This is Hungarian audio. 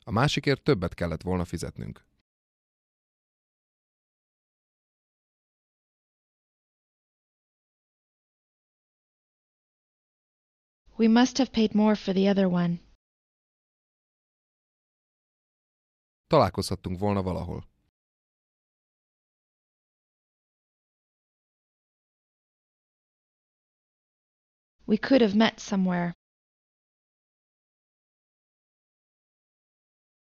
A másikért többet kellett volna fizetnünk. We must have paid more for the other one. Találkozhattunk volna valahol. We could have met somewhere.